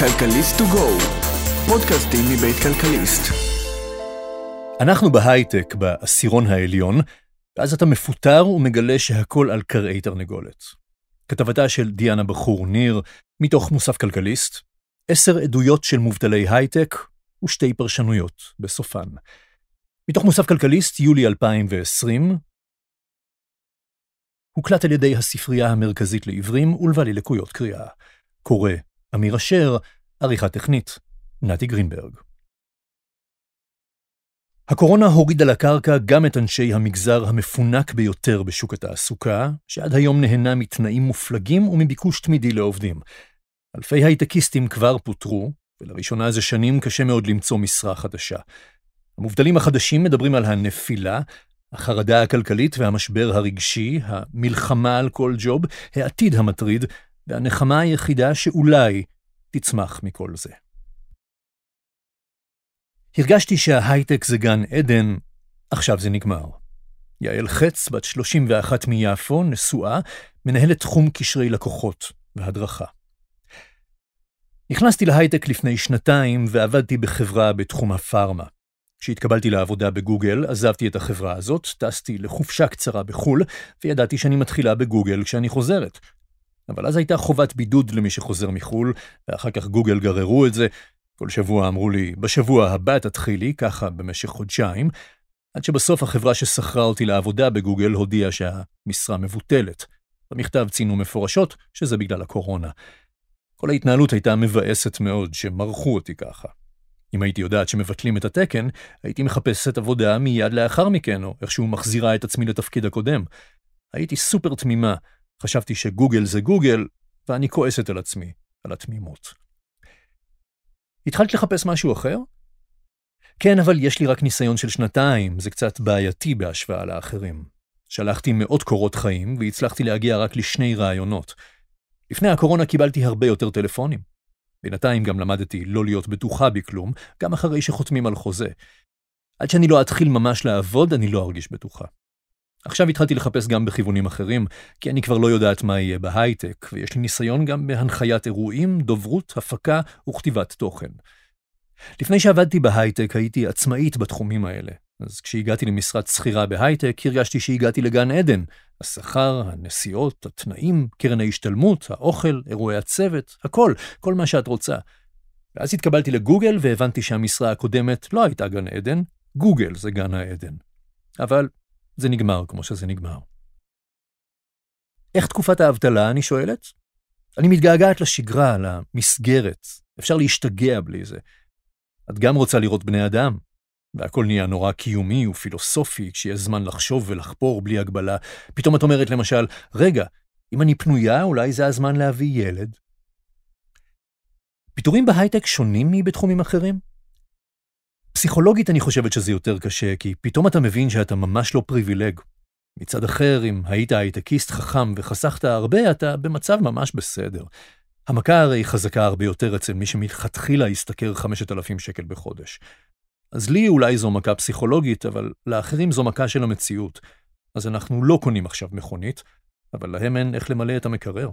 כלכליסט to go, פודקאסטים מבית כלכליסט. אנחנו בהייטק בעשירון העליון, ואז אתה מפוטר ומגלה שהכל על קרעי תרנגולת. כתבתה של דיאנה בחור ניר, מתוך מוסף כלכליסט, 10 עדויות של מובטלי הייטק ו2 פרשנויות בסופן. מתוך מוסף כלכליסט, יולי 2020, הוקלט על ידי הספרייה המרכזית לעברים ולבעלי לקויות קריאה. קורא אמיר אשר, עריכה טכנית, נתי גרינברג. הקורונה הורידה לקרקע גם את אנשי המגזר המפונק ביותר בשוק התעסוקה, שעד היום נהנה מתנאים מופלגים ומביקוש תמידי לעובדים. אלפי הייטקיסטים כבר פוטרו, ולראשונה זה שנים קשה מאוד למצוא משרה חדשה. המובטלים החדשים מדברים על הנפילה, החרדה הכלכלית והמשבר הרגשי, המלחמה על כל ג'וב, העתיד המטריד, והנחמה היחידה שאולי תצמח מכל זה. הרגשתי שההייטק זה גן עדן, עכשיו זה נגמר. יעל חץ, בת 31 מיפו, נשואה, מנהלת תחום קשרי לקוחות והדרכה. נכנסתי להייטק לפני 2 ועבדתי בחברה בתחום הפארמה. כשהתקבלתי לעבודה בגוגל, עזבתי את החברה הזאת, טסתי לחופשה קצרה בחול, וידעתי שאני מתחילה בגוגל כשאני חוזרת. אבל אז הייתה חובת בידוד למי שחוזר מחול, ואחר כך גוגל גררו את זה. כל שבוע אמרו לי, בשבוע הבא תתחילי, ככה במשך חודשיים, עד שבסוף החברה ששכרה אותי לעבודה בגוגל הודיעה שהמשרה מבוטלת. במכתב ציינו מפורשות שזה בגלל הקורונה. כל ההתנהלות הייתה מבאסת מאוד שמרחו אותי ככה. אם הייתי יודעת שמבטלים את התקן, הייתי מחפשת עבודה מיד לאחר מכן, או איכשהו מחזירה את עצמי לתפקיד הקודם. הייתי סופר תמימה, חשבתי שגוגל זה גוגל, ואני כועסת על עצמי, על התמימות. התחלת לחפש משהו אחר? כן, אבל יש לי רק ניסיון של 2, זה קצת בעייתי בהשוואה לאחרים. שלחתי מאות קורות חיים, והצלחתי להגיע רק ל2 רעיונות. לפני הקורונה קיבלתי הרבה יותר טלפונים. בינתיים גם למדתי לא להיות בטוחה בכלום, גם אחרי שחותמים על חוזה. עד שאני לא אתחיל ממש לעבוד, אני לא ארגיש בטוחה. עכשיו התחלתי לחפש גם בכיוונים אחרים, כי אני כבר לא יודעת מה יהיה בהייטק, ויש לי ניסיון גם בהנחיית אירועים, דוברות, הפקה וכתיבת תוכן. לפני שעבדתי בהייטק הייתי עצמאית בתחומים האלה, אז כשהגעתי למשרת שכירה בהייטק, הרגשתי שהגעתי לגן עדן. השכר, הנסיעות, התנאים, קרן ההשתלמות, האוכל, אירועי הצוות, הכל, כל מה שאת רוצה. ואז התקבלתי לגוגל והבנתי שהמשרה הקודמת לא הייתה גן עדן, גוגל זה גן העדן. אבל זה נגמר כמו שזה נגמר. איך תקופת האבטלה, אני שואלת? אני מתגעגעת לשגרה, למסגרת. אפשר להשתגע בלי זה. את גם רוצה לראות בני אדם, והכל נהיה נורא קיומי ופילוסופי, כשיש זמן לחשוב ולחפור בלי הגבלה. פתאום את אומרת למשל, רגע, אם אני פנויה, אולי זה הזמן להביא ילד. פיטורים בהייטק שונים מבתחומים אחרים? פסיכולוגית אני חושבת שזה יותר קשה, כי פתאום אתה מבין שאתה ממש לא פריבילג. מצד אחר, אם היית הייטקיסט חכם וחסכת הרבה, אתה במצב ממש בסדר. המכה הרי חזקה הרבה יותר אצל מי שמתחילה ישתכר 5,000 שקל בחודש. אז לי אולי זו מכה פסיכולוגית, אבל לאחרים זו מכה של המציאות. אז אנחנו לא קונים עכשיו מכונית, אבל להם אין איך למלא את המקרר.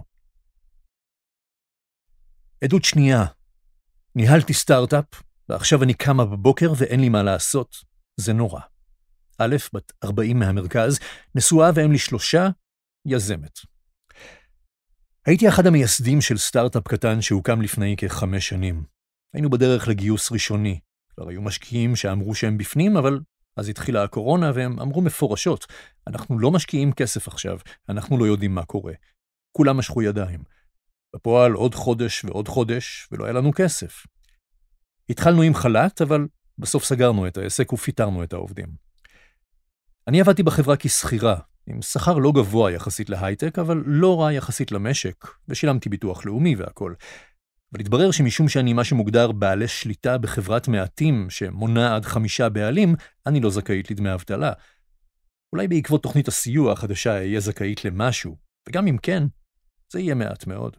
עדות שנייה. ניהלתי סטארט-אפ, ועכשיו אני קמה בבוקר ואין לי מה לעשות. זה נורא. א', בת 40 מהמרכז, נשואה ואם לי 3, יזמת. הייתי אחד המייסדים של סטארט-אפ קטן שהוקם לפני כ5 שנים. היינו בדרך לגיוס ראשוני. כבר היו משקיעים שאמרו שהם בפנים, אבל אז התחילה הקורונה והם אמרו מפורשות, אנחנו לא משקיעים כסף עכשיו, אנחנו לא יודעים מה קורה. כולם משכו ידיים. בפועל עוד חודש ועוד חודש, ולא היה לנו כסף. התחלנו עם חל"ת, אבל בסוף סגרנו את העסק ופיטרנו את העובדים. אני עבדתי בחברה כשכירה, עם שכר לא גבוה יחסית להייטק, אבל לא רע יחסית למשק, ושילמתי ביטוח לאומי והכל. אבל התברר שמשום שאני מה שמוגדר בעלי שליטה בחברת מעטים שמונה עד 5 בעלים, אני לא זכאית לדמי אבטלה. אולי בעקבות תוכנית הסיוע החדשה אהיה זכאית למשהו, וגם אם כן, זה יהיה מעט מאוד.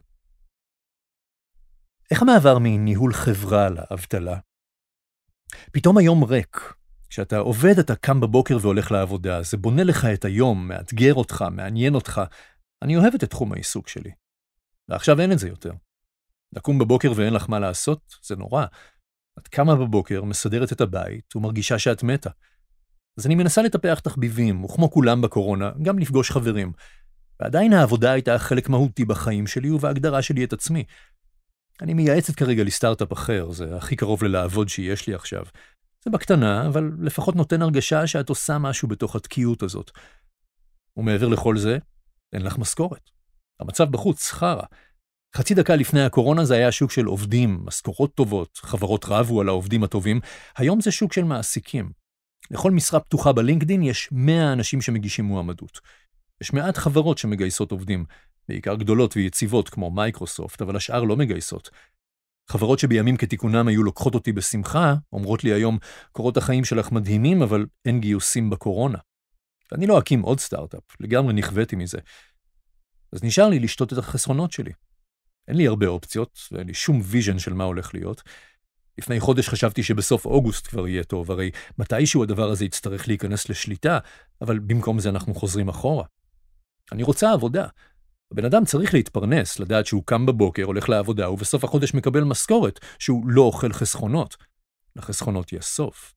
איך המעבר מניהול חברה לאבטלה? פתאום היום ריק. כשאתה עובד, אתה קם בבוקר והולך לעבודה. זה בונה לך את היום, מאתגר אותך, מעניין אותך. אני אוהבת את תחום העיסוק שלי. ועכשיו אין את זה יותר. לקום בבוקר ואין לך מה לעשות, זה נורא. את קמה בבוקר, מסדרת את הבית ומרגישה שאת מתה. אז אני מנסה לטפח תחביבים, וכמו כולם בקורונה, גם לפגוש חברים. ועדיין העבודה הייתה חלק מהותי בחיים שלי ובהגדרה שלי את עצמי. אני מייעצת כרגע לסטארט-אפ אחר, זה הכי קרוב ללעבוד שיש לי עכשיו. זה בקטנה, אבל לפחות נותן הרגשה שאת עושה משהו בתוך התקיעות הזאת. ומעבר לכל זה, אין לך משכורת. המצב בחוץ, חרה. חצי דקה לפני הקורונה זה היה שוק של עובדים, משכורות טובות, חברות רבו על העובדים הטובים. היום זה שוק של מעסיקים. לכל משרה פתוחה בלינקדין יש 100 אנשים שמגישים מועמדות. יש מעט חברות שמגייסות עובדים, בעיקר גדולות ויציבות כמו מייקרוסופט, אבל השאר לא מגייסות. חברות שבימים כתיקונם היו לוקחות אותי בשמחה, אומרות לי היום, קורות החיים שלך מדהימים, אבל אין גיוסים בקורונה. ואני לא אקים עוד סטארט-אפ, לגמרי נכוויתי מזה. אז נשאר לי לשתות את החסרונות שלי. אין לי הרבה אופציות, ואין לי שום ויז'ן של מה הולך להיות. לפני חודש חשבתי שבסוף אוגוסט כבר יהיה טוב, הרי מתישהו הדבר הזה יצטרך להיכנס לשליטה, אבל במקום זה אנחנו חוזרים אחורה. אני רוצה עבודה. הבן אדם צריך להתפרנס, לדעת שהוא קם בבוקר, הולך לעבודה, ובסוף החודש מקבל משכורת, שהוא לא אוכל חסכונות. לחסכונות יש סוף.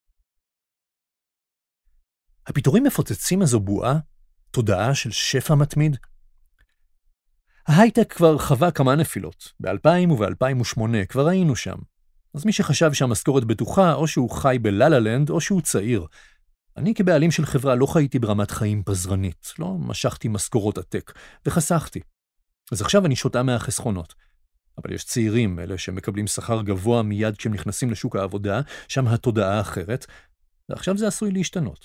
הפיתורים מפוצצים איזו בועה, תודעה של שפע מתמיד. ההייטק כבר חווה כמה נפילות. ב-2000 וב-2008 כבר היינו שם. אז מי שחשב שהמשכורת בטוחה, או שהוא חי בללה-לנד, או שהוא צעיר. אני כבעלים של חברה לא חייתי ברמת חיים פזרנית, לא משכתי משכורות עתק, וחסכתי. אז עכשיו אני שותה מהחסכונות. אבל יש צעירים, אלה שמקבלים שכר גבוה מיד כשהם נכנסים לשוק העבודה, שם התודעה אחרת, ועכשיו זה עשוי להשתנות.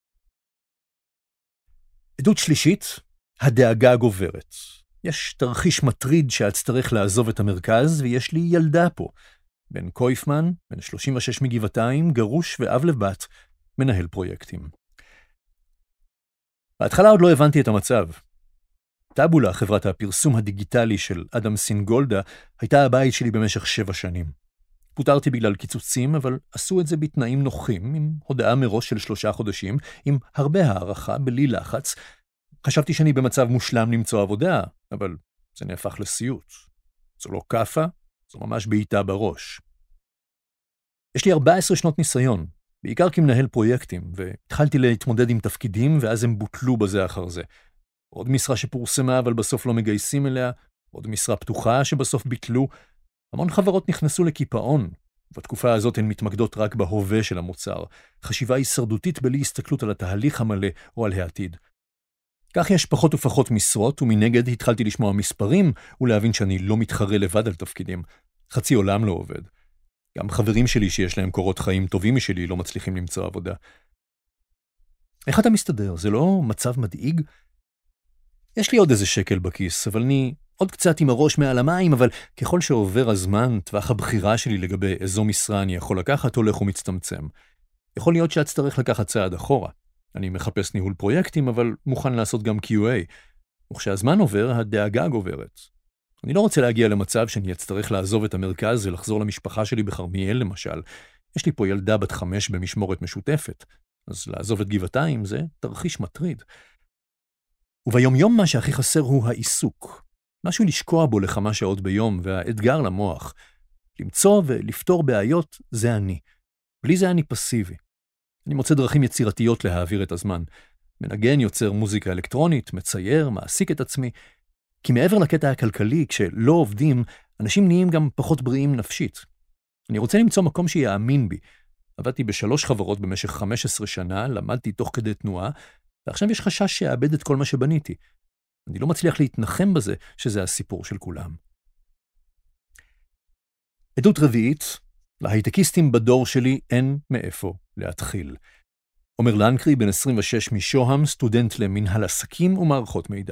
עדות שלישית, הדאגה גוברת. יש תרחיש מטריד שאצטרך לעזוב את המרכז, ויש לי ילדה פה. בן קויפמן, בן 36 מגבעתיים, גרוש ואב לבת, מנהל פרויקטים. בהתחלה עוד לא הבנתי את המצב. טאבולה, חברת הפרסום הדיגיטלי של אדם סינגולדה, הייתה הבית שלי במשך 7 שנים. פוטרתי בגלל קיצוצים, אבל עשו את זה בתנאים נוחים, עם הודעה מראש של 3 חודשים, עם הרבה הערכה, בלי לחץ. חשבתי שאני במצב מושלם למצוא עבודה, אבל זה נהפך לסיוט. זו לא קפה, זו ממש בעיטה בראש. יש לי 14 שנות ניסיון, בעיקר כמנהל פרויקטים, והתחלתי להתמודד עם תפקידים, ואז הם בוטלו בזה אחר זה. עוד משרה שפורסמה, אבל בסוף לא מגייסים אליה, עוד משרה פתוחה שבסוף ביטלו. המון חברות נכנסו לקיפאון, בתקופה הזאת הן מתמקדות רק בהווה של המוצר, חשיבה הישרדותית בלי הסתכלות על התהליך המלא או על העתיד. כך יש פחות ופחות משרות, ומנגד התחלתי לשמוע מספרים, ולהבין שאני לא מתחרה לבד על תפקידים. חצי עולם לא עובד. גם חברים שלי שיש להם קורות חיים טובים משלי לא מצליחים למצוא עבודה. איך אתה מסתדר? זה לא מצב מדאיג? יש לי עוד איזה שקל בכיס, אבל אני עוד קצת עם הראש מעל המים, אבל ככל שעובר הזמן, טווח הבחירה שלי לגבי איזו משרה אני יכול לקחת הולך ומצטמצם. יכול להיות שאצטרך לקחת צעד אחורה. אני מחפש ניהול פרויקטים, אבל מוכן לעשות גם QA. וכשהזמן עובר, הדאגה גוברת. אני לא רוצה להגיע למצב שאני אצטרך לעזוב את המרכז ולחזור למשפחה שלי בכרמיאל למשל. יש לי פה ילדה בת 5 במשמורת משותפת, אז לעזוב את גבעתיים זה תרחיש מטריד. וביומיום מה שהכי חסר הוא העיסוק. משהו לשקוע בו לכמה שעות ביום, והאתגר למוח. למצוא ולפתור בעיות זה אני. בלי זה אני פסיבי. אני מוצא דרכים יצירתיות להעביר את הזמן. מנגן, יוצר מוזיקה אלקטרונית, מצייר, מעסיק את עצמי. כי מעבר לקטע הכלכלי, כשלא עובדים, אנשים נהיים גם פחות בריאים נפשית. אני רוצה למצוא מקום שיאמין בי. עבדתי ב3 חברות במשך 15 שנה, למדתי תוך כדי תנועה, ועכשיו יש חשש שאאבד את כל מה שבניתי. אני לא מצליח להתנחם בזה שזה הסיפור של כולם. עדות רביעית, להייטקיסטים בדור שלי אין מאיפה להתחיל. עומר לנקרי, בן 26 משוהם, סטודנט למנהל עסקים ומערכות מידע.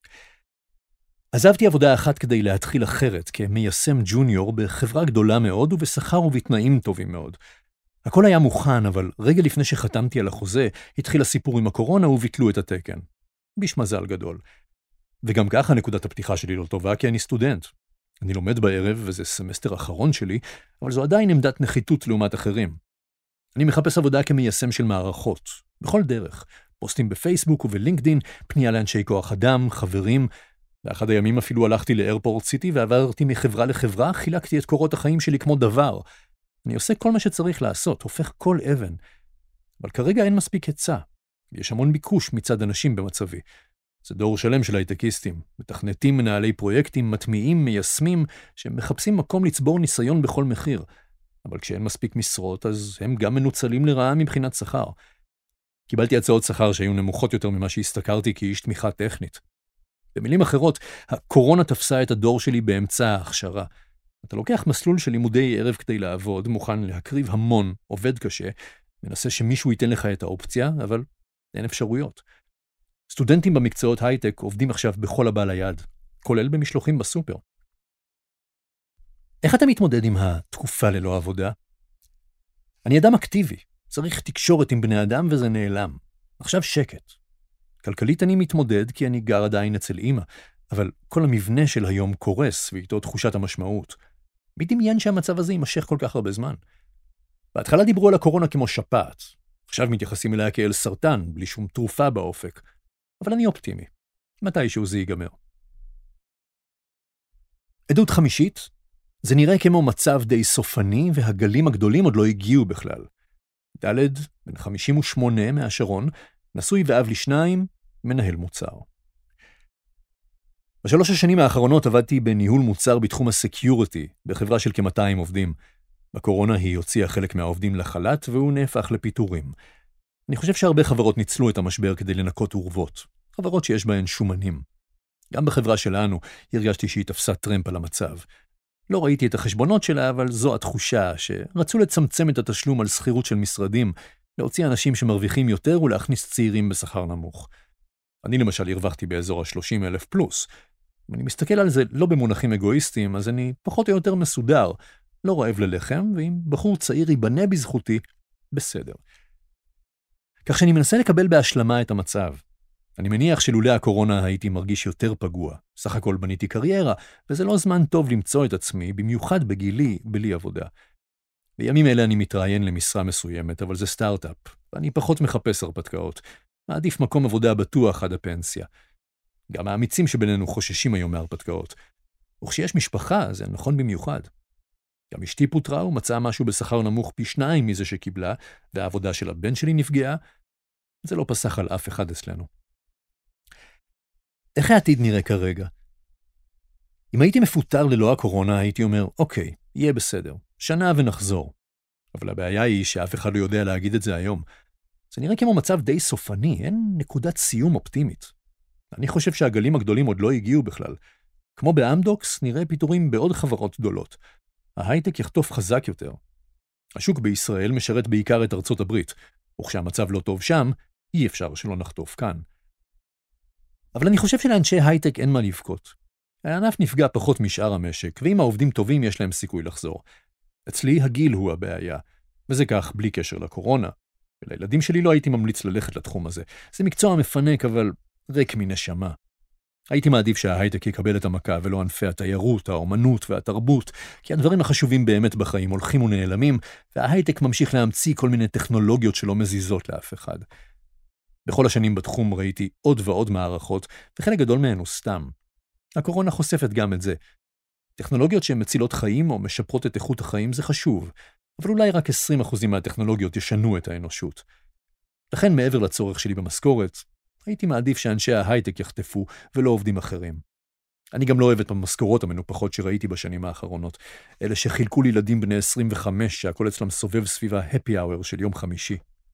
עזבתי עבודה אחת כדי להתחיל אחרת, כמיישם ג'וניור בחברה גדולה מאוד ובשכר ובתנאים טובים מאוד. הכל היה מוכן, אבל רגע לפני שחתמתי על החוזה, התחיל הסיפור עם הקורונה וביטלו את התקן. ביש מזל גדול. וגם ככה נקודת הפתיחה שלי לא טובה, כי אני סטודנט. אני לומד בערב, וזה סמסטר אחרון שלי, אבל זו עדיין עמדת נחיתות לעומת אחרים. אני מחפש עבודה כמיישם של מערכות, בכל דרך. פוסטים בפייסבוק ובלינקדין, פנייה לאנשי כוח אדם, חברים. באחד הימים אפילו הלכתי לאיירפורט סיטי ועברתי מחברה לחברה, חילקתי את קורות החיים שלי כמו דבר. אני עושה כל מה שצריך לעשות, הופך כל אבן. אבל כרגע אין מספיק היצע. יש המון ביקוש מצד אנשים במצבי. זה דור שלם של הייטקיסטים, מתכנתים, מנהלי פרויקטים, מטמיעים, מיישמים, שמחפשים מקום לצבור ניסיון בכל מחיר. אבל כשאין מספיק משרות, אז הם גם מנוצלים לרעה מבחינת שכר. קיבלתי הצעות שכר שהיו נמוכות יותר ממה שהסתכרתי כאיש תמיכה טכנית. במילים אחרות, הקורונה תפסה את הדור שלי באמצע ההכשרה. אתה לוקח מסלול של לימודי ערב כדי לעבוד, מוכן להקריב המון, עובד קשה, מנסה שמישהו ייתן לך את האופציה, אבל אין אפשרויות. סטודנטים במקצועות הייטק עובדים עכשיו בכל הבא ליד, כולל במשלוחים בסופר. איך אתה מתמודד עם התקופה ללא עבודה? אני אדם אקטיבי, צריך תקשורת עם בני אדם וזה נעלם. עכשיו שקט. כלכלית אני מתמודד כי אני גר עדיין אצל אמא, אבל כל המבנה של היום קורס ואיתו תחושת המשמעות. מי דמיין שהמצב הזה יימשך כל כך הרבה זמן? בהתחלה דיברו על הקורונה כמו שפעת. עכשיו מתייחסים אליה כאל סרטן, בלי שום תרופה באופק. אבל אני אופטימי. מתישהו זה ייגמר. עדות חמישית, זה נראה כמו מצב די סופני והגלים הגדולים עוד לא הגיעו בכלל. ד' בן 58 מהשרון, נשוי ואב לשניים, מנהל מוצר. בשלוש השנים האחרונות עבדתי בניהול מוצר בתחום הסקיוריטי, בחברה של כ-200 עובדים. בקורונה היא הוציאה חלק מהעובדים לחל"ת והוא נהפך לפיטורים. אני חושב שהרבה חברות ניצלו את המשבר כדי לנקות עורבות, חברות שיש בהן שומנים. גם בחברה שלנו הרגשתי שהיא תפסה טרמפ על המצב. לא ראיתי את החשבונות שלה, אבל זו התחושה שרצו לצמצם את התשלום על שכירות של משרדים, להוציא אנשים שמרוויחים יותר ולהכניס צעירים בשכר נמוך. אני למשל הרווחתי באזור ה-30,000 פלוס. אם אני מסתכל על זה לא במונחים אגואיסטיים, אז אני פחות או יותר מסודר, לא רעב ללחם, ואם בחור צעיר ייבנה בזכותי, בסדר. כך שאני מנסה לקבל בהשלמה את המצב. אני מניח שלולא הקורונה הייתי מרגיש יותר פגוע. סך הכל בניתי קריירה, וזה לא זמן טוב למצוא את עצמי, במיוחד בגילי, בלי עבודה. בימים אלה אני מתראיין למשרה מסוימת, אבל זה סטארט-אפ, ואני פחות מחפש הרפתקאות. מעדיף מקום עבודה בטוח עד הפנסיה. גם האמיצים שבינינו חוששים היום מהרפתקאות. וכשיש משפחה, זה נכון במיוחד. גם אשתי פוטרה ומצאה משהו בשכר נמוך פי 2 מזה שקיבלה, והעבודה של הבן שלי נפגעה. זה לא פסח על אף אחד אצלנו. איך העתיד נראה כרגע? אם הייתי מפוטר ללא הקורונה, הייתי אומר, אוקיי, יהיה בסדר, שנה ונחזור. אבל הבעיה היא שאף אחד לא יודע להגיד את זה היום. זה נראה כמו מצב די סופני, אין נקודת סיום אופטימית. אני חושב שהגלים הגדולים עוד לא הגיעו בכלל. כמו באמדוקס, נראה פיטורים בעוד חברות גדולות. ההייטק יחטוף חזק יותר. השוק בישראל משרת בעיקר את ארצות הברית, וכשהמצב לא טוב שם, אי אפשר שלא נחטוף כאן. אבל אני חושב שלאנשי הייטק אין מה לבכות. הענף נפגע פחות משאר המשק, ואם העובדים טובים יש להם סיכוי לחזור. אצלי הגיל הוא הבעיה, וזה כך בלי קשר לקורונה. ולילדים שלי לא הייתי ממליץ ללכת לתחום הזה. זה מקצוע מפנק, אבל ריק מנשמה. הייתי מעדיף שההייטק יקבל את המכה ולא ענפי התיירות, האומנות והתרבות, כי הדברים החשובים באמת בחיים הולכים ונעלמים, וההייטק ממשיך להמציא כל מיני טכנולוגיות שלא מזיזות לאף אחד. בכל השנים בתחום ראיתי עוד ועוד מערכות, וחלק גדול מהן הוא סתם. הקורונה חושפת גם את זה. טכנולוגיות שהן מצילות חיים או משפרות את איכות החיים זה חשוב, אבל אולי רק 20% מהטכנולוגיות ישנו את האנושות. לכן מעבר לצורך שלי במשכורת, הייתי מעדיף שאנשי ההייטק יחטפו ולא עובדים אחרים. אני גם לא אוהב את המשכורות המנופחות שראיתי בשנים האחרונות, אלה שחילקו לילדים בני 25 שהכל אצלם סובב סביב ההפי האוור של יום חמישי.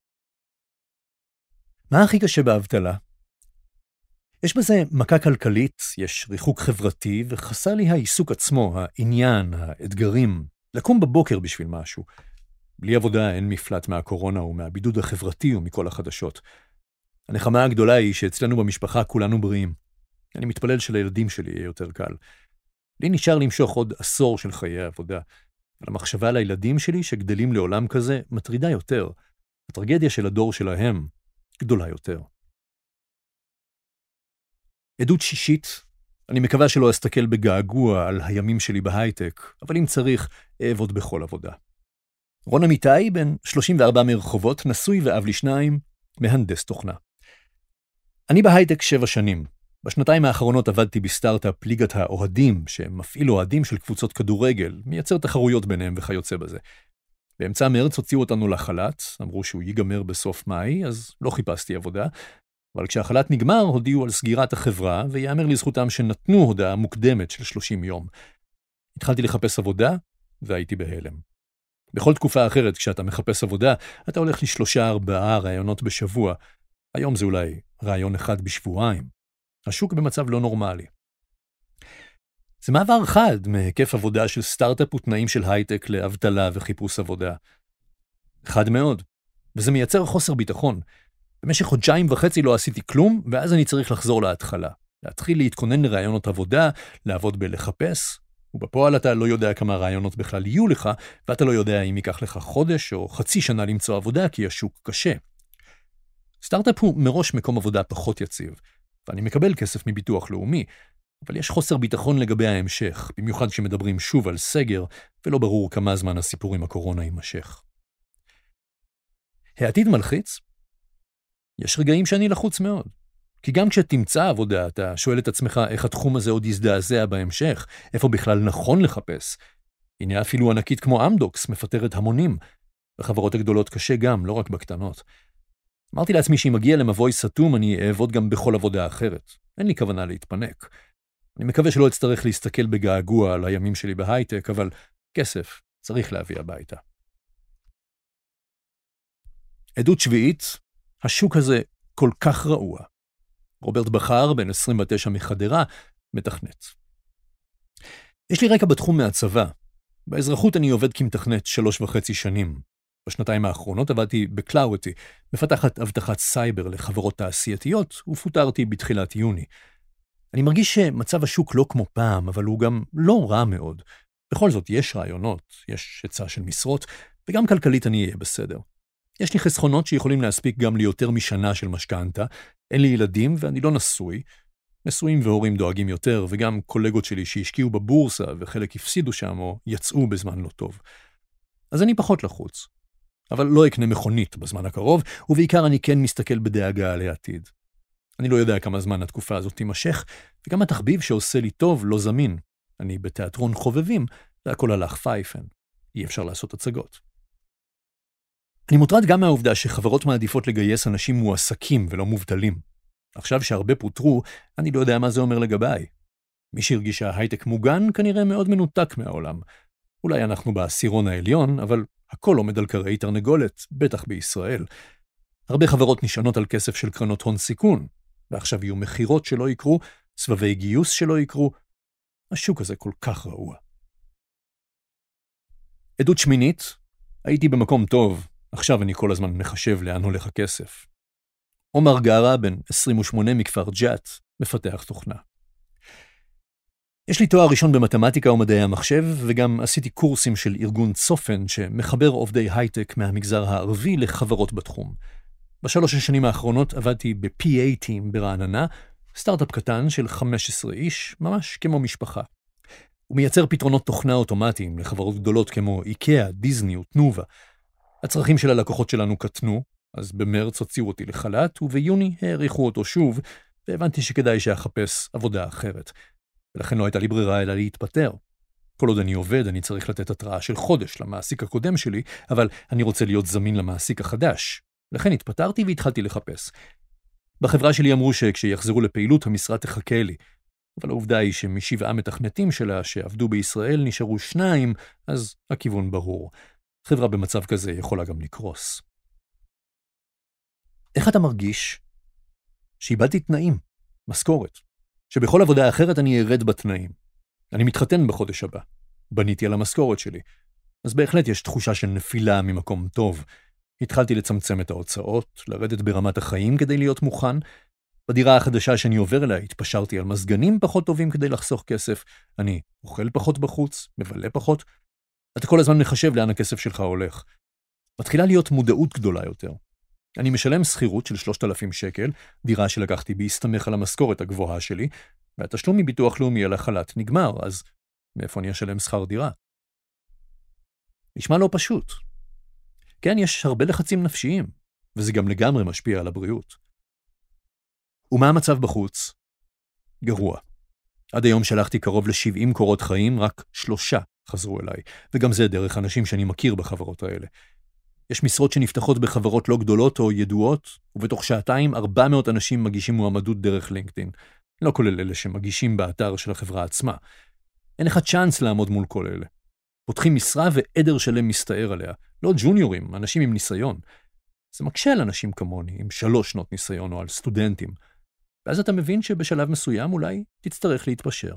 מה הכי קשה באבטלה? יש בזה מכה כלכלית, יש ריחוק חברתי, וחסר לי העיסוק עצמו, העניין, האתגרים, לקום בבוקר בשביל משהו. בלי עבודה אין מפלט מהקורונה ומהבידוד החברתי ומכל החדשות. הנחמה הגדולה היא שאצלנו במשפחה כולנו בריאים. אני מתפלל שלילדים שלי יהיה יותר קל. לי נשאר למשוך עוד עשור של חיי עבודה, אבל המחשבה על הילדים שלי שגדלים לעולם כזה מטרידה יותר. הטרגדיה של הדור שלהם גדולה יותר. עדות שישית, אני מקווה שלא אסתכל בגעגוע על הימים שלי בהייטק, אבל אם צריך, אעבוד בכל עבודה. רון אמיתי, בן 34 מרחובות, נשוי ואב לשניים, מהנדס תוכנה. אני בהייטק 7 שנים. בשנתיים האחרונות עבדתי בסטארט-אפ ליגת האוהדים, שמפעיל אוהדים של קבוצות כדורגל, מייצר תחרויות ביניהם וכיוצא בזה. באמצע מרץ הוציאו אותנו לחל"ת, אמרו שהוא ייגמר בסוף מאי, אז לא חיפשתי עבודה, אבל כשהחל"ת נגמר, הודיעו על סגירת החברה, ויאמר לזכותם שנתנו הודעה מוקדמת של 30 יום. התחלתי לחפש עבודה, והייתי בהלם. בכל תקופה אחרת, כשאתה מחפש עבודה, אתה הולך ל3-4 ראיונות בשבוע. היום זה אולי ראיון אחד בשבועיים. השוק במצב לא נורמלי. זה מעבר חד מהיקף עבודה של סטארט-אפ ותנאים של הייטק לאבטלה וחיפוש עבודה. חד מאוד. וזה מייצר חוסר ביטחון. במשך 1.5 חודשים לא עשיתי כלום, ואז אני צריך לחזור להתחלה. להתחיל להתכונן לראיונות עבודה, לעבוד בלחפש, ובפועל אתה לא יודע כמה ראיונות בכלל יהיו לך, ואתה לא יודע אם ייקח לך חודש או חצי שנה למצוא עבודה, כי השוק קשה. סטארט-אפ הוא מראש מקום עבודה פחות יציב, ואני מקבל כסף מביטוח לאומי, אבל יש חוסר ביטחון לגבי ההמשך, במיוחד כשמדברים שוב על סגר, ולא ברור כמה זמן הסיפור עם הקורונה יימשך. העתיד מלחיץ? יש רגעים שאני לחוץ מאוד. כי גם כשתמצא עבודה, אתה שואל את עצמך איך התחום הזה עוד יזדעזע בהמשך, איפה בכלל נכון לחפש. הנה אפילו ענקית כמו אמדוקס מפטרת המונים. בחברות הגדולות קשה גם, לא רק בקטנות. אמרתי לעצמי שאם מגיע למבוי סתום, אני אעבוד גם בכל עבודה אחרת. אין לי כוונה להתפנק. אני מקווה שלא אצטרך להסתכל בגעגוע על הימים שלי בהייטק, אבל כסף צריך להביא הביתה. עדות שביעית, השוק הזה כל כך רעוע. רוברט בחר, בן 29 מחדרה, מתכנת. יש לי רקע בתחום מהצבא. באזרחות אני עובד כמתכנת 3.5 שנים. בשנתיים האחרונות עבדתי בקלאוריטי, מפתחת אבטחת סייבר לחברות תעשייתיות, ופוטרתי בתחילת יוני. אני מרגיש שמצב השוק לא כמו פעם, אבל הוא גם לא רע מאוד. בכל זאת, יש רעיונות, יש היצע של משרות, וגם כלכלית אני אהיה בסדר. יש לי חסכונות שיכולים להספיק גם ליותר משנה של משכנתה, אין לי ילדים ואני לא נשוי. נשואים והורים דואגים יותר, וגם קולגות שלי שהשקיעו בבורסה וחלק הפסידו שם או יצאו בזמן לא טוב. אז אני פחות לחוץ. אבל לא אקנה מכונית בזמן הקרוב, ובעיקר אני כן מסתכל בדאגה על העתיד. אני לא יודע כמה זמן התקופה הזאת תימשך, וגם התחביב שעושה לי טוב לא זמין. אני בתיאטרון חובבים, והכל הלך פייפן. אי אפשר לעשות הצגות. אני מוטרד גם מהעובדה שחברות מעדיפות לגייס אנשים מועסקים ולא מובטלים. עכשיו שהרבה פוטרו, אני לא יודע מה זה אומר לגביי. מי שהרגיש שההייטק מוגן כנראה מאוד מנותק מהעולם. אולי אנחנו בעשירון העליון, אבל הכל עומד על קרעי תרנגולת, בטח בישראל. הרבה חברות נשענות על כסף של קרנות הון סיכון, ועכשיו יהיו מחירות שלא יקרו, סבבי גיוס שלא יקרו. השוק הזה כל כך רעוע. עדות שמינית, הייתי במקום טוב, עכשיו אני כל הזמן מחשב לאן הולך הכסף. עומר גרה, בן 28 מכפר ג'ת, מפתח תוכנה. יש לי תואר ראשון במתמטיקה ומדעי המחשב, וגם עשיתי קורסים של ארגון צופן שמחבר עובדי הייטק מהמגזר הערבי לחברות בתחום. ב3 השנים האחרונות עבדתי ב-PA Team ברעננה, סטארט-אפ קטן של 15 איש, ממש כמו משפחה. הוא מייצר פתרונות תוכנה אוטומטיים לחברות גדולות כמו איקאה, דיזני ותנובה. הצרכים של הלקוחות שלנו קטנו, אז במרץ הוציאו אותי לחל"ת, וביוני העריכו אותו שוב, והבנתי שכדאי שאחפש עבודה אחרת. ולכן לא הייתה לי ברירה אלא להתפטר. כל עוד אני עובד, אני צריך לתת התראה של חודש למעסיק הקודם שלי, אבל אני רוצה להיות זמין למעסיק החדש. לכן התפטרתי והתחלתי לחפש. בחברה שלי אמרו שכשיחזרו לפעילות המשרה תחכה לי, אבל העובדה היא שמ7 מתכנתים שלה שעבדו בישראל נשארו 2, אז הכיוון ברור. חברה במצב כזה יכולה גם לקרוס. איך אתה מרגיש? שאיבדתי תנאים, משכורת, שבכל עבודה אחרת אני ארד בתנאים. אני מתחתן בחודש הבא, בניתי על המשכורת שלי, אז בהחלט יש תחושה של נפילה ממקום טוב. התחלתי לצמצם את ההוצאות, לרדת ברמת החיים כדי להיות מוכן. בדירה החדשה שאני עובר אליה התפשרתי על מזגנים פחות טובים כדי לחסוך כסף. אני אוכל פחות בחוץ, מבלה פחות. אתה כל הזמן מחשב לאן הכסף שלך הולך. מתחילה להיות מודעות גדולה יותר. אני משלם שכירות של 3,000 שקל, דירה שלקחתי בהסתמך על המשכורת הגבוהה שלי, והתשלום מביטוח לאומי על החל"ת נגמר, אז מאיפה אני אשלם שכר דירה? נשמע לא פשוט. כן, יש הרבה לחצים נפשיים, וזה גם לגמרי משפיע על הבריאות. ומה המצב בחוץ? גרוע. עד היום שלחתי קרוב ל-70 קורות חיים, רק 3 חזרו אליי, וגם זה דרך אנשים שאני מכיר בחברות האלה. יש משרות שנפתחות בחברות לא גדולות או ידועות, ובתוך שעתיים 400 אנשים מגישים מועמדות דרך לינקדאין, לא כולל אלה שמגישים באתר של החברה עצמה. אין לך צ'אנס לעמוד מול כל אלה. פותחים משרה ועדר שלם מסתער עליה, לא ג'וניורים, אנשים עם ניסיון. זה מקשה על אנשים כמוני, עם 3 שנות ניסיון או על סטודנטים. ואז אתה מבין שבשלב מסוים אולי תצטרך להתפשר.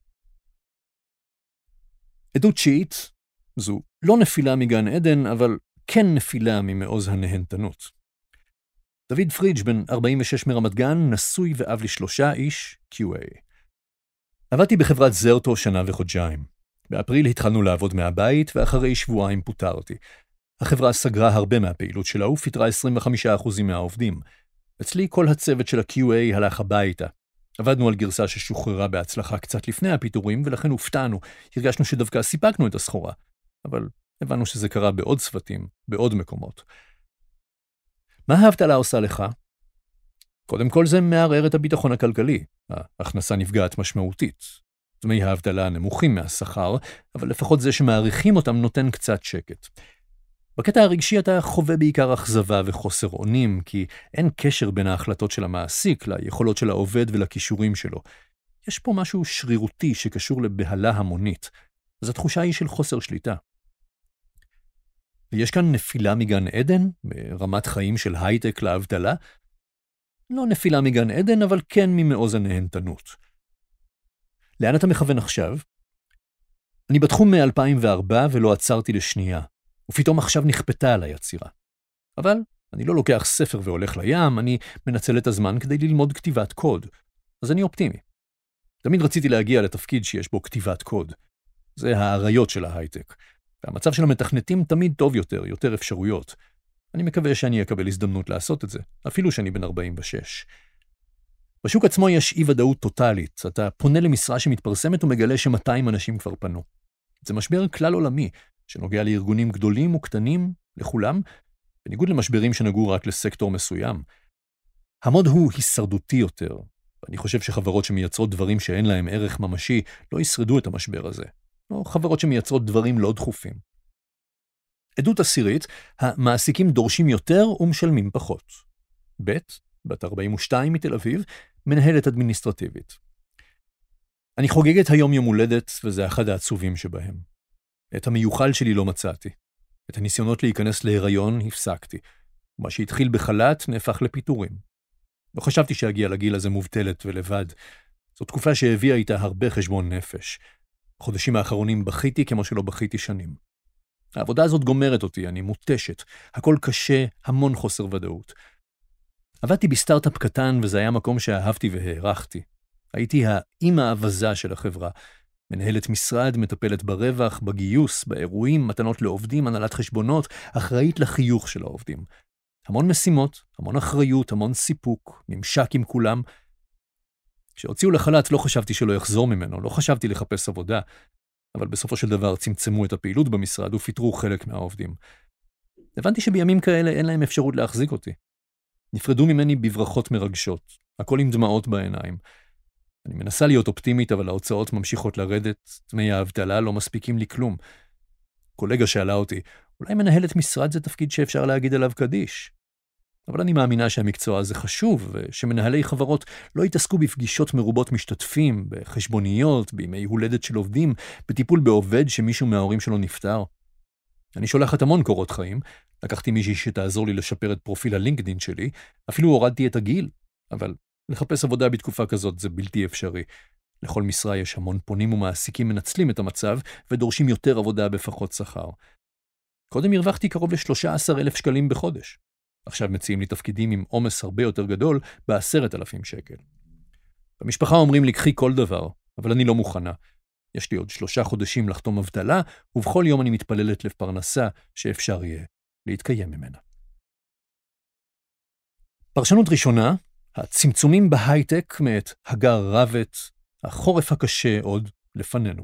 עדות שיעית, זו לא נפילה מגן עדן, אבל כן נפילה ממעוז הנהנתנות. דוד פריג' בן 46 מרמת גן, נשוי ואב ל3 איש, QA. עבדתי בחברת זרטו שנה וחודשיים. באפריל התחלנו לעבוד מהבית, ואחרי שבועיים פוטרתי. החברה סגרה הרבה מהפעילות שלה ופיטרה 25% מהעובדים. אצלי כל הצוות של ה-QA הלך הביתה. עבדנו על גרסה ששוחררה בהצלחה קצת לפני הפיטורים, ולכן הופתענו. הרגשנו שדווקא סיפקנו את הסחורה. אבל הבנו שזה קרה בעוד צוותים, בעוד מקומות. מה האבטלה עושה לך? קודם כל זה מערער את הביטחון הכלכלי. ההכנסה נפגעת משמעותית. דמי האבטלה נמוכים מהשכר, אבל לפחות זה שמעריכים אותם נותן קצת שקט. בקטע הרגשי אתה חווה בעיקר אכזבה וחוסר אונים, כי אין קשר בין ההחלטות של המעסיק ליכולות של העובד ולכישורים שלו. יש פה משהו שרירותי שקשור לבהלה המונית, אז התחושה היא של חוסר שליטה. ויש כאן נפילה מגן עדן, ברמת חיים של הייטק לאבטלה? לא נפילה מגן עדן, אבל כן ממעוז הנהנתנות. לאן אתה מכוון עכשיו? אני בתחום מ-2004 ולא עצרתי לשנייה, ופתאום עכשיו נכפתה עליי הצירה. אבל אני לא לוקח ספר והולך לים, אני מנצל את הזמן כדי ללמוד כתיבת קוד. אז אני אופטימי. תמיד רציתי להגיע לתפקיד שיש בו כתיבת קוד. זה העריות של ההייטק. והמצב של המתכנתים תמיד טוב יותר, יותר אפשרויות. אני מקווה שאני אקבל הזדמנות לעשות את זה, אפילו שאני בן 46. בשוק עצמו יש אי-ודאות טוטלית. אתה פונה למשרה שמתפרסמת ומגלה ש200 אנשים כבר פנו. זה משבר כלל עולמי, שנוגע לארגונים גדולים וקטנים, לכולם, בניגוד למשברים שנגעו רק לסקטור מסוים. המוד הוא הישרדותי יותר, ואני חושב שחברות שמייצרות דברים שאין להם ערך ממשי לא ישרדו את המשבר הזה, או חברות שמייצרות דברים לא דחופים. עדות עשירית, המעסיקים דורשים יותר ומשלמים פחות. בת 42 מתל אביב, מנהלת אדמיניסטרטיבית. אני חוגגת היום יום הולדת, וזה אחד העצובים שבהם. את המיוחל שלי לא מצאתי. את הניסיונות להיכנס להיריון הפסקתי. מה שהתחיל בחל"ת נהפך לפיטורים. לא חשבתי שאגיע לגיל הזה מובטלת ולבד. זו תקופה שהביאה איתה הרבה חשבון נפש. בחודשים האחרונים בכיתי כמו שלא בכיתי שנים. העבודה הזאת גומרת אותי, אני מותשת. הכל קשה, המון חוסר ודאות. עבדתי בסטארט-אפ קטן וזה היה מקום שאהבתי והערכתי. הייתי האמא האבזה של החברה. מנהלת משרד, מטפלת ברווח, בגיוס, באירועים, מתנות לעובדים, הנהלת חשבונות, אחראית לחיוך של העובדים. המון משימות, המון אחריות, המון סיפוק, ממשק עם כולם. כשהוציאו לחל"ת לא חשבתי שלא יחזור ממנו, לא חשבתי לחפש עבודה, אבל בסופו של דבר צמצמו את הפעילות במשרד ופיטרו חלק מהעובדים. הבנתי שבימים כאלה אין להם אפשרות להחזיק אותי. נפרדו ממני בברכות מרגשות, הכל עם דמעות בעיניים. אני מנסה להיות אופטימית, אבל ההוצאות ממשיכות לרדת, דמי האבטלה לא מספיקים לי כלום. קולגה שאלה אותי, אולי מנהלת משרד זה תפקיד שאפשר להגיד עליו קדיש. אבל אני מאמינה שהמקצוע הזה חשוב, ושמנהלי חברות לא יתעסקו בפגישות מרובות משתתפים, בחשבוניות, בימי הולדת של עובדים, בטיפול בעובד שמישהו מההורים שלו נפטר. אני שולחת המון קורות חיים, לקחתי מישהי שתעזור לי לשפר את פרופיל הלינקדין שלי, אפילו הורדתי את הגיל, אבל לחפש עבודה בתקופה כזאת זה בלתי אפשרי. לכל משרה יש המון פונים ומעסיקים מנצלים את המצב ודורשים יותר עבודה בפחות שכר. קודם הרווחתי קרוב ל13,000 שקלים בחודש. עכשיו מציעים לי תפקידים עם עומס הרבה יותר גדול ב10,000 שקל. במשפחה אומרים לי קחי כל דבר, אבל אני לא מוכנה. יש לי עוד 3 חודשים לחתום אבטלה, ובכל יום אני מתפללת לפרנסה שאפשר יהיה להתקיים ממנה. פרשנות ראשונה, הצמצומים בהייטק מאת הגר רבת, החורף הקשה עוד לפנינו.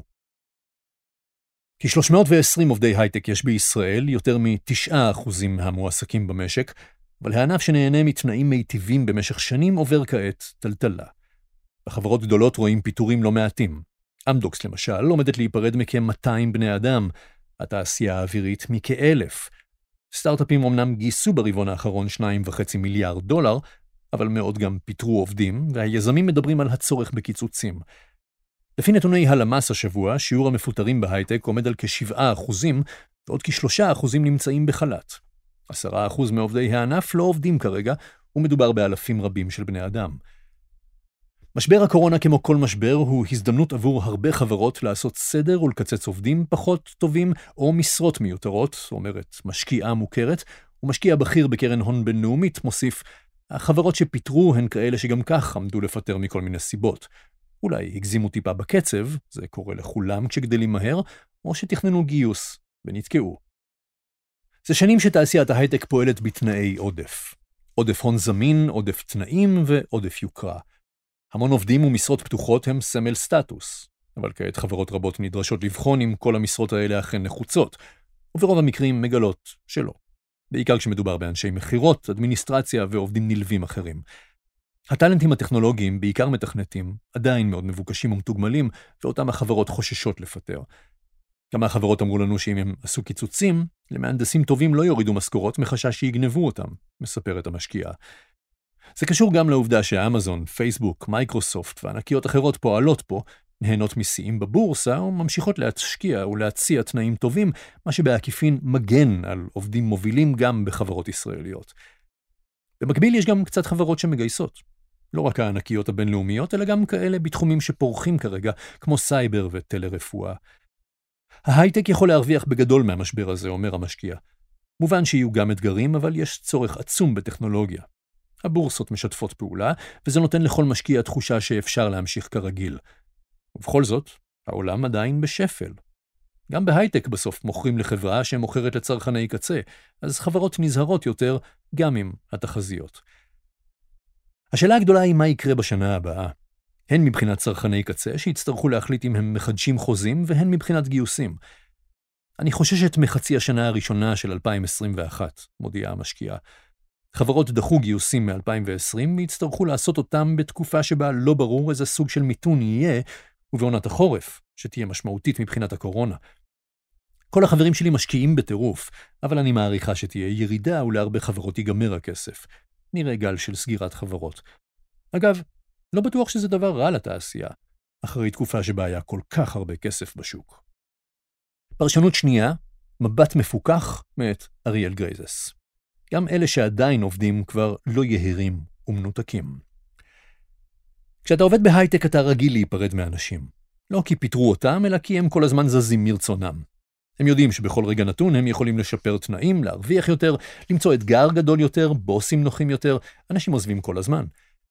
כ-320 עובדי הייטק יש בישראל, יותר מ9% מהמועסקים במשק, אבל הענף שנהנה מתנאים מיטיבים במשך שנים עובר כעת טלטלה. בחברות גדולות רואים פיטורים לא מעטים. אמדוקס למשל עומדת להיפרד מכ-200 בני אדם, התעשייה האווירית מכ-1,000. סטארט-אפים אמנם גייסו ברבעון האחרון $2.5 מיליארד, אבל מאוד גם פיטרו עובדים, והיזמים מדברים על הצורך בקיצוצים. לפי נתוני הלמ"ס השבוע, שיעור המפוטרים בהייטק עומד על כ7%, ועוד כ3% נמצאים בחל"ת. 10% מעובדי הענף לא עובדים כרגע, ומדובר באלפים רבים של בני אדם. משבר הקורונה כמו כל משבר הוא הזדמנות עבור הרבה חברות לעשות סדר ולקצץ עובדים פחות טובים או משרות מיותרות, אומרת משקיעה מוכרת, ומשקיע בכיר בקרן הון בינלאומית מוסיף, החברות שפיטרו הן כאלה שגם כך עמדו לפטר מכל מיני סיבות. אולי הגזימו טיפה בקצב, זה קורה לכולם כשגדלים מהר, או שתכננו גיוס ונתקעו. זה שנים שתעשיית ההייטק פועלת בתנאי עודף. עודף הון זמין, עודף תנאים ועודף יוקרה. המון עובדים ומשרות פתוחות הם סמל סטטוס, אבל כעת חברות רבות נדרשות לבחון אם כל המשרות האלה אכן נחוצות, וברוב המקרים מגלות שלא. בעיקר כשמדובר באנשי מחירות, אדמיניסטרציה ועובדים נלווים אחרים. הטלנטים הטכנולוגיים, בעיקר מתכנתים, עדיין מאוד מבוקשים ומתוגמלים, ואותם החברות חוששות לפטר. כמה החברות אמרו לנו שאם הם עשו קיצוצים, למהנדסים טובים לא יורידו משכורות מחשש שיגנבו אותם, מספרת המשקיעה. זה קשור גם לעובדה שאמזון, פייסבוק, מייקרוסופט וענקיות אחרות פועלות פה, נהנות משיאים בבורסה וממשיכות להשקיע ולהציע תנאים טובים, מה שבעקיפין מגן על עובדים מובילים גם בחברות ישראליות. במקביל יש גם קצת חברות שמגייסות. לא רק הענקיות הבינלאומיות, אלא גם כאלה בתחומים שפורחים כרגע, כמו סייבר וטלרפואה. ההייטק יכול להרוויח בגדול מהמשבר הזה, אומר המשקיע. מובן שיהיו גם אתגרים, אבל יש צורך עצום בטכנולוגיה. הבורסות משתפות פעולה, וזה נותן לכל משקיע תחושה שאפשר להמשיך כרגיל. ובכל זאת, העולם עדיין בשפל. גם בהייטק בסוף מוכרים לחברה שמוכרת לצרכני קצה, אז חברות נזהרות יותר גם עם התחזיות. השאלה הגדולה היא מה יקרה בשנה הבאה. הן מבחינת צרכני קצה שיצטרכו להחליט אם הם מחדשים חוזים, והן מבחינת גיוסים. אני חוששת מחצי השנה הראשונה של 2021, מודיעה המשקיעה. חברות דחו גיוסים מ-2020 ויצטרכו לעשות אותם בתקופה שבה לא ברור איזה סוג של מיתון יהיה, ובעונת החורף, שתהיה משמעותית מבחינת הקורונה. כל החברים שלי משקיעים בטירוף, אבל אני מעריכה שתהיה ירידה ולהרבה חברות ייגמר הכסף. נראה גל של סגירת חברות. אגב, לא בטוח שזה דבר רע לתעשייה, אחרי תקופה שבה היה כל כך הרבה כסף בשוק. פרשנות שנייה, מבט מפוקח מאת אריאל גרייזס. גם אלה שעדיין עובדים כבר לא יהירים ומנותקים. כשאתה עובד בהייטק אתה רגיל להיפרד מאנשים. לא כי פיטרו אותם, אלא כי הם כל הזמן זזים מרצונם. הם יודעים שבכל רגע נתון הם יכולים לשפר תנאים, להרוויח יותר, למצוא אתגר גדול יותר, בוסים נוחים יותר, אנשים עוזבים כל הזמן.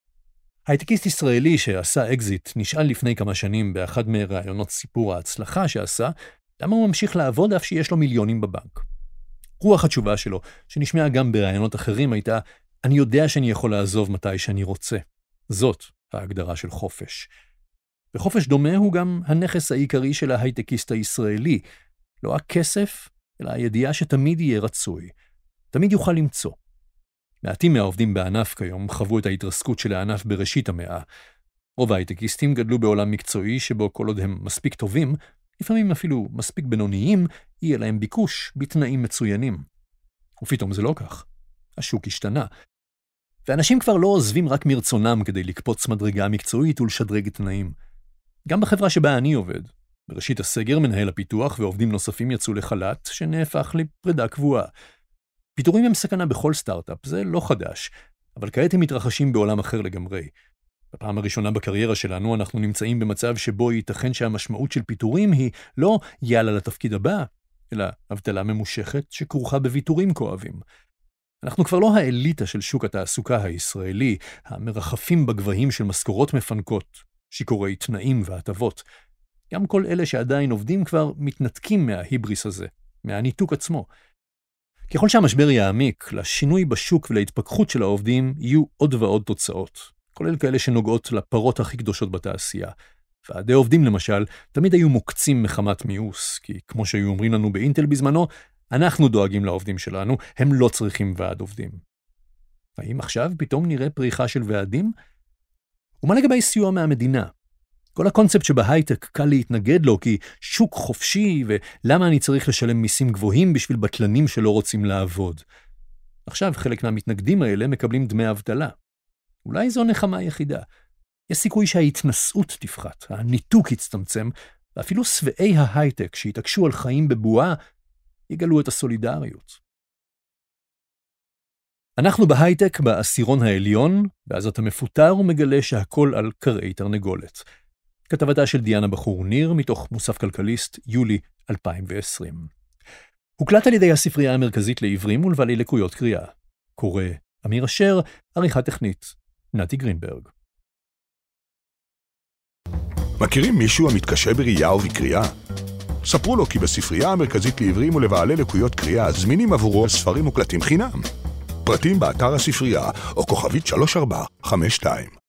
הייטקיסט ישראלי שעשה אקזיט נשאל לפני כמה שנים באחד מראיונות סיפור ההצלחה שעשה, למה הוא ממשיך לעבוד אף שיש לו מיליונים בבנק. רוח התשובה שלו, שנשמעה גם בראיונות אחרים, הייתה, אני יודע שאני יכול לעזוב מתי שאני רוצה. זאת ההגדרה של חופש. וחופש דומה הוא גם הנכס העיקרי של ההייטקיסט הישראלי, לא הכסף, אלא הידיעה שתמיד יהיה רצוי. תמיד יוכל למצוא. מעטים מהעובדים בענף כיום חוו את ההתרסקות של הענף בראשית המאה. רוב ההייטקיסטים גדלו בעולם מקצועי שבו כל עוד הם מספיק טובים, לפעמים אפילו מספיק בינוניים, יהיה להם ביקוש בתנאים מצוינים. ופתאום זה לא כך. השוק השתנה. ואנשים כבר לא עוזבים רק מרצונם כדי לקפוץ מדרגה מקצועית ולשדרג תנאים. גם בחברה שבה אני עובד, בראשית הסגר מנהל הפיתוח ועובדים נוספים יצאו לחל"ת שנהפך לפרידה קבועה. פיטורים הם סכנה בכל סטארט-אפ, זה לא חדש, אבל כעת הם מתרחשים בעולם אחר לגמרי. בפעם הראשונה בקריירה שלנו אנחנו נמצאים במצב שבו ייתכן שהמשמעות של פיטורים היא לא יאללה לתפקיד הבא, אלא אבטלה ממושכת שכרוכה בוויתורים כואבים. אנחנו כבר לא האליטה של שוק התעסוקה הישראלי, המרחפים בגבהים של משכורות מפנקות, שיקורי תנאים והטבות. גם כל אלה שעדיין עובדים כבר מתנתקים מההיבריס הזה, מהניתוק עצמו. ככל שהמשבר יעמיק, לשינוי בשוק ולהתפכחות של העובדים יהיו עוד ועוד תוצאות, כולל כאלה שנוגעות לפרות הכי קדושות בתעשייה. ועדי עובדים למשל תמיד היו מוקצים מחמת מיאוס, כי כמו שהיו אומרים לנו באינטל בזמנו, אנחנו דואגים לעובדים שלנו, הם לא צריכים ועד עובדים. האם עכשיו פתאום נראה פריחה של ועדים? ומה לגבי סיוע מהמדינה? כל הקונספט שבהייטק קל להתנגד לו כי שוק חופשי ולמה אני צריך לשלם מיסים גבוהים בשביל בטלנים שלא רוצים לעבוד. עכשיו חלק מהמתנגדים האלה מקבלים דמי אבטלה. אולי זו נחמה יחידה. יש סיכוי שההתנסות תפחת, הניתוק יצטמצם, ואפילו שבעי ההייטק שהתעקשו על חיים בבועה יגלו את הסולידריות. אנחנו בהייטק בעשירון העליון, ואז אתה מפוטר ומגלה שהכל על קרעי תרנגולת. כתבתה של דיאנה בחור ניר מתוך מוסף כלכליסט, יולי 2020. הוקלט על ידי הספרייה המרכזית לעיוורים ולבעלי לקויות קריאה. קורא אמיר אשר, עריכה טכנית, נתי גרינברג. מכירים מישהו המתקשה בראייה ובקריאה? ספרו לו כי בספרייה המרכזית לעיוורים ולבעלי לקויות קריאה זמינים עבורו ספרים מוקלטים חינם. פרטים באתר הספרייה או כוכבית 3452.